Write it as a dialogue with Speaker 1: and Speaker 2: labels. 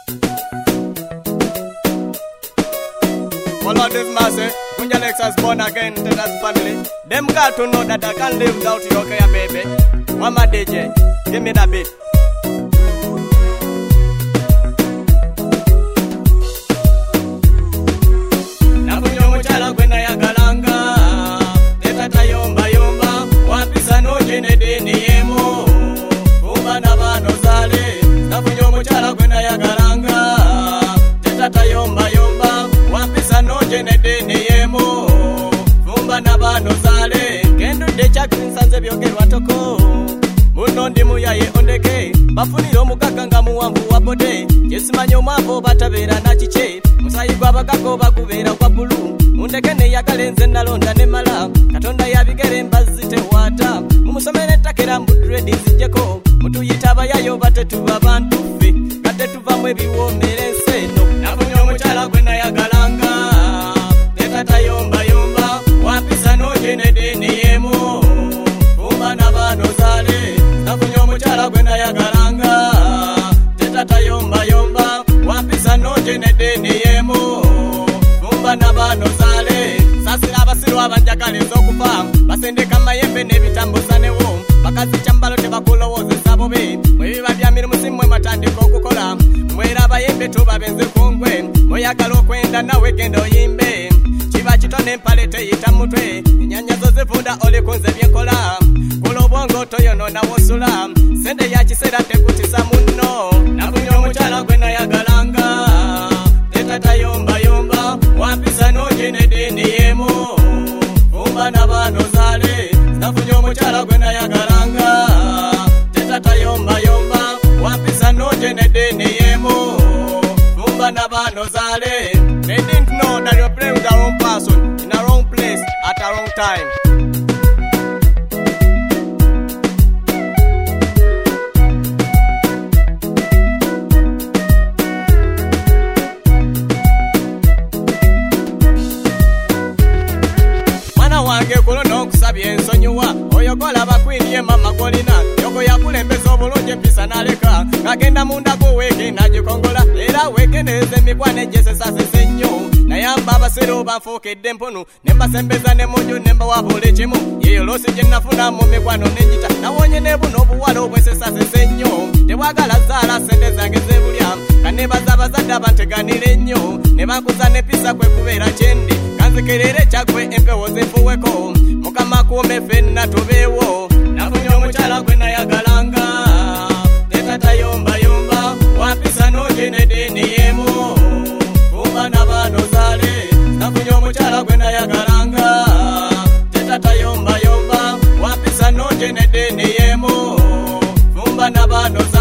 Speaker 1: For Lord is mercy, Kunja Lexus born again to that family. Them got to know that I can't live without your care, baby. Mama DJ, give me that beat. Nafunyo muchala kwenda ya galanga, tetata yomba yomba, wapisa no jene deni yemo, kumba na bano zale. Nafunyo muchala kwenda ya galanga, tetata yomba yomba, wapisa no jene deni yemo, kumba na bano zale. Kendo de chakrin sanze byogerwa toko, muno ndi muyaye ondeke, bafuniro mugaganga muwambu wabode, yesimanya omwambo batabera na chiche, musayi gwabagako bakubera kwa bulu, mundeke ne yagalenze nalonda ne mala, katonda yabigere mbazzi tewata, mumusomere takera mbudredi zijjeko, mutuyita abayayo batetuba abantu ffe, gadde tuvamu ebiwoomera enseno. Nafunye omukyala gwe nayagalanga, tetata yomba yomba, wampisa n'ojene deni yemo, kumba na bano zale. Nafunye omukyala gwe nayagalanga, tetata yomba yomba, wampisa n'ojene deni yemo, kumba na bano zale. Sasira abasiru abanjagala ez'okufa, basendeka mayembe n'ebitambuza newo, bakazi kyambalo tebakulowoozesa bobe, mwebiba bya mirimu si mmwe mwatandika okukola, mwera abayembe tubabenze kungwe, mweyagala okwenda nawe genda oyimbe, kiba kitone empale teyita mutwe, enyanya zo zivunda oli kunze byenkola, kula obwongo toyonona wosula, sente ya kiseera tekutisa munno. Nafunye omukyala gwe nayagalanga, tetata yomba yomba, wampisa n'ojene deni yemo, kumba na bano zale. Nafunye omukyala gwe nayagalanga, tetata yomba yomba, wampisa n'ojene deni yemo, kumba na bano zale. They didn't know that you're playing with the wrong person, in the wrong place, at the wrong time. Wange kulo n'okusabya ensonyiwa, oyogola bakwiniye mama golina, yoko yakulembeza obulungi empisa naleka, ngagenda munda guweeke nagikongola, era weekendeeza emigwana egyesesasese nnyo, nayamba abasero banfuukedde empunu, nembasembeza ne munju nembawa buli kimu, yeyo loosi gye nafuna mu migwano n'enjita, nawonye ne buno obuwala obwesesasese nnyo, tebwagala zaala sente zange zebulya, kanebaza abazadde abanteganire nnyo, ne bankuza n'empisa kwe kubeera kyendi, kanzikerere kyagwe empewo zinfuweko, mukama kuume ffenna tubeewo. Nafunye omukyala gwe nayagalanga, tetata yomba yomba, wampisa n'ojene deni yemo, kumba na bano zale. Nafunye omukyala gwe nayagalanga, tetata yomba yomba, wampisa n'ojene deni yemo, kumba na bano zale.